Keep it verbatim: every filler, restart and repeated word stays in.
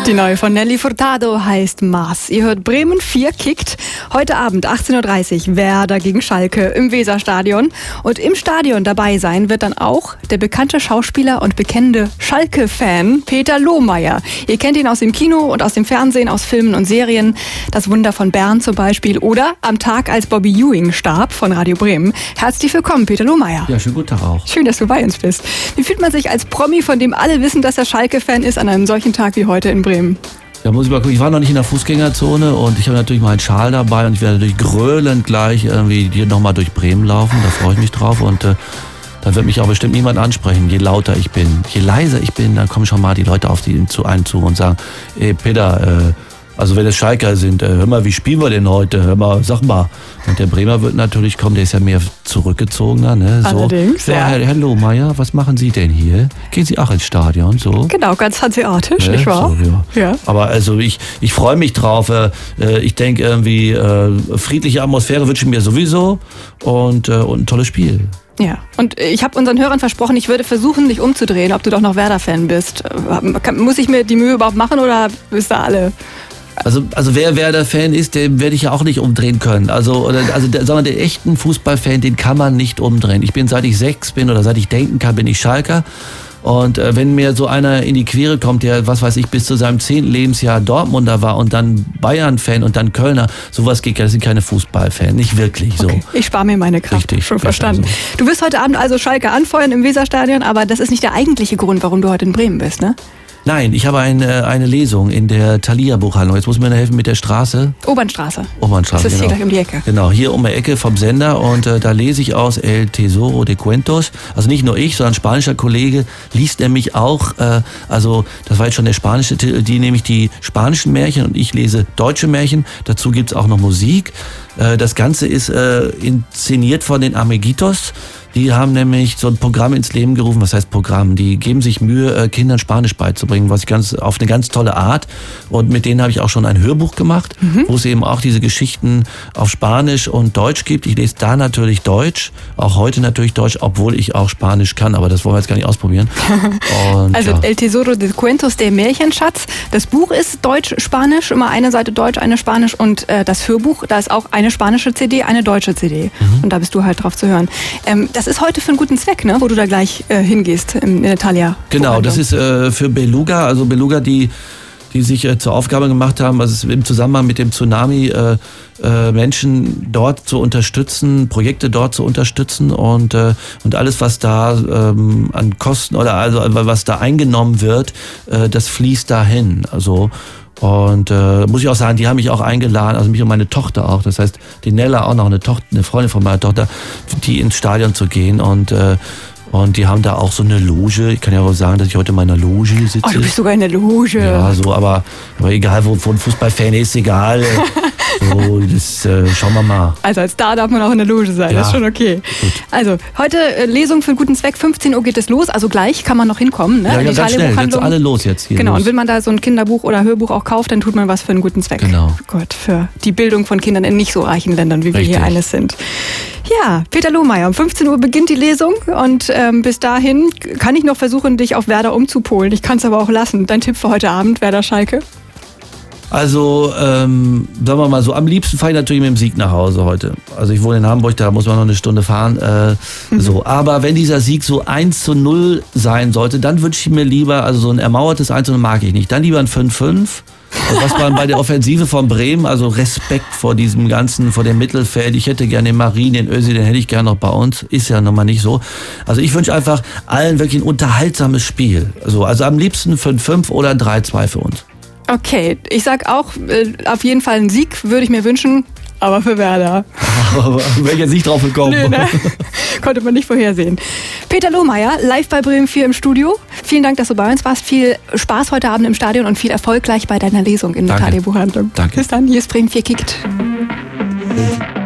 Die neue von Nelly Furtado heißt Maß. Ihr hört Bremen vier kickt. Heute Abend achtzehn Uhr dreißig Werder gegen Schalke im Weserstadion. Und im Stadion dabei sein wird dann auch der bekannte Schauspieler und bekennende Schalke-Fan Peter Lohmeier. Ihr kennt ihn aus dem Kino und aus dem Fernsehen, aus Filmen und Serien. Das Wunder von Bern zum Beispiel. Oder am Tag, als Bobby Ewing starb von Radio Bremen. Herzlich willkommen, Peter Lohmeier. Ja, schönen guten Tag auch. Schön, dass du bei uns bist. Wie fühlt man sich als Promi, von dem alle wissen, dass er Schalke-Fan ist, an einem solchen Tag wie heute in Bremen? Ja, muss ich mal gucken. Ich war noch nicht in der Fußgängerzone und ich habe natürlich meinen Schal dabei und ich werde natürlich gröhlend gleich irgendwie hier nochmal durch Bremen laufen. Da freue ich mich drauf und äh, da wird mich auch bestimmt niemand ansprechen. Je lauter ich bin, je leiser ich bin, dann kommen schon mal die Leute auf die zu einen zu und sagen, ey Peter, äh, also wenn es Schalker sind, äh, hör mal, wie spielen wir denn heute? Hör mal, sag mal. Und der Bremer wird natürlich kommen, der ist ja mehr zurückgezogener. Ne? So. Allerdings, ja. ja. Herr, Herr Lohmeier, was machen Sie denn hier? Gehen Sie auch ins Stadion? So? Genau, ganz hanseatisch, Ne? nicht wahr? So, ja. Ja. Aber also ich, ich freue mich drauf. Äh, ich denke irgendwie, äh, friedliche Atmosphäre wünsche ich mir sowieso und, äh, und ein tolles Spiel. Ja, und ich habe unseren Hörern versprochen, ich würde versuchen, dich umzudrehen, ob du doch noch Werder-Fan bist. Muss ich mir die Mühe überhaupt machen oder bist da alle? Also, also wer Werder-Fan ist, den werde ich ja auch nicht umdrehen können. Also, oder, also der, sagen wir, der echten Fußballfan, den kann man nicht umdrehen. Ich bin, seit ich sechs bin oder seit ich denken kann, bin ich Schalker. Und äh, wenn mir so einer in die Quere kommt, der, was weiß ich, bis zu seinem zehnten Lebensjahr Dortmunder war und dann Bayern-Fan und dann Kölner, sowas geht ja, das sind keine Fußballfan, nicht wirklich so. Okay, ich spare mir meine Kraft. Richtig, schon verstanden. so. Du wirst heute Abend also Schalke anfeuern im Weserstadion, aber das ist nicht der eigentliche Grund, warum du heute in Bremen bist, ne? Nein, ich habe eine, eine Lesung in der Thalia Buchhandlung. Jetzt muss mir helfen mit der Straße. Obernstraße. Obernstraße, Das ist genau. hier gleich um die Ecke. Genau, hier um die Ecke vom Sender und äh, da lese ich aus El Tesoro de Cuentos. Also nicht nur ich, sondern ein spanischer Kollege liest nämlich auch, äh, also das war jetzt schon der spanische Titel, die nämlich die spanischen Märchen und ich lese deutsche Märchen. Dazu gibt's auch noch Musik. Äh, das Ganze ist äh, inszeniert von den Amiguitos. Die haben nämlich so ein Programm ins Leben gerufen. Was heißt Programm? Die geben sich Mühe, Kindern Spanisch beizubringen, was ich ganz, auf eine ganz tolle Art. Und mit denen habe ich auch schon ein Hörbuch gemacht, mhm. wo es eben auch diese Geschichten auf Spanisch und Deutsch gibt. Ich lese da natürlich Deutsch, auch heute natürlich Deutsch, obwohl ich auch Spanisch kann. Aber das wollen wir jetzt gar nicht ausprobieren. Und, also ja. El Tesoro de Cuentos, der Märchenschatz. Das Buch ist Deutsch-Spanisch, immer eine Seite Deutsch, eine Spanisch. Und äh, das Hörbuch, da ist auch eine spanische C D, eine deutsche C D. Mhm. Und da bist du halt drauf zu hören. Ähm, das ist heute für einen guten Zweck, ne? Wo du da gleich äh, hingehst in, in der Thalia. Genau, das ist äh, für Beluga, also Beluga, die, die sich äh, zur Aufgabe gemacht haben, also im Zusammenhang mit dem Tsunami äh, äh, Menschen dort zu unterstützen, Projekte dort zu unterstützen und, äh, und alles, was da ähm, an Kosten oder also was da eingenommen wird, äh, das fließt dahin. Also und äh, muss ich auch sagen, die haben mich auch eingeladen, also mich und meine Tochter auch. Das heißt, die Nella auch noch eine Tochter, eine Freundin von meiner Tochter, die ins Stadion zu gehen und äh, und die haben da auch so eine Loge. Ich kann ja auch sagen, dass ich heute in meiner Loge sitze. Oh, du bist sogar in der Loge. Ja, so, aber, aber egal, wo, wo ein Fußballfan ist, egal. So, das äh, schauen wir mal. Also als Star darf man auch in der Loge sein, Ja, das ist schon okay. gut. Also heute äh, Lesung für einen guten Zweck, fünfzehn Uhr geht es los, also gleich kann man noch hinkommen. Ne? Ja, In ja die ganz schnell, jetzt Thalia-Buchhandlung. alle los jetzt hier. Genau, los. und wenn man da so ein Kinderbuch oder Hörbuch auch kauft, dann tut man was für einen guten Zweck. Genau. Gut, für die Bildung von Kindern in nicht so reichen Ländern, wie wir Richtig. hier eines sind. Ja, Peter Lohmeier, um fünfzehn Uhr beginnt die Lesung und ähm, bis dahin kann ich noch versuchen, dich auf Werder umzupolen. Ich kann es aber auch lassen. Dein Tipp für heute Abend, Werder Schalke? Also, ähm, sagen wir mal so, am liebsten fahre ich natürlich mit dem Sieg nach Hause heute. Also ich wohne in Hamburg, da muss man noch eine Stunde fahren. Äh, mhm. so. Aber wenn dieser Sieg so eins zu null sein sollte, dann wünsche ich mir lieber, also so ein ermauertes eins zu null mag ich nicht, dann lieber ein fünf fünf. Also was man bei der Offensive von Bremen, also Respekt vor diesem ganzen, vor dem Mittelfeld. Ich hätte gerne den Marin, den Özil, den hätte ich gerne noch bei uns. Ist ja nun mal nicht so. Also ich wünsche einfach allen wirklich ein unterhaltsames Spiel. Also, also am liebsten fünf fünf oder drei zwei für uns. Okay, ich sag auch, äh, auf jeden Fall einen Sieg würde ich mir wünschen, aber für Werder. Aber wäre ich jetzt nicht drauf gekommen. Nö, ne? Konnte man nicht vorhersehen. Peter Lohmeier, live bei Bremen vier im Studio. Vielen Dank, dass du bei uns warst. Viel Spaß heute Abend im Stadion und viel Erfolg gleich bei deiner Lesung in der Thalia Buchhandlung. Danke. Bis dann, hier ist Bremen vier kickt. Ja.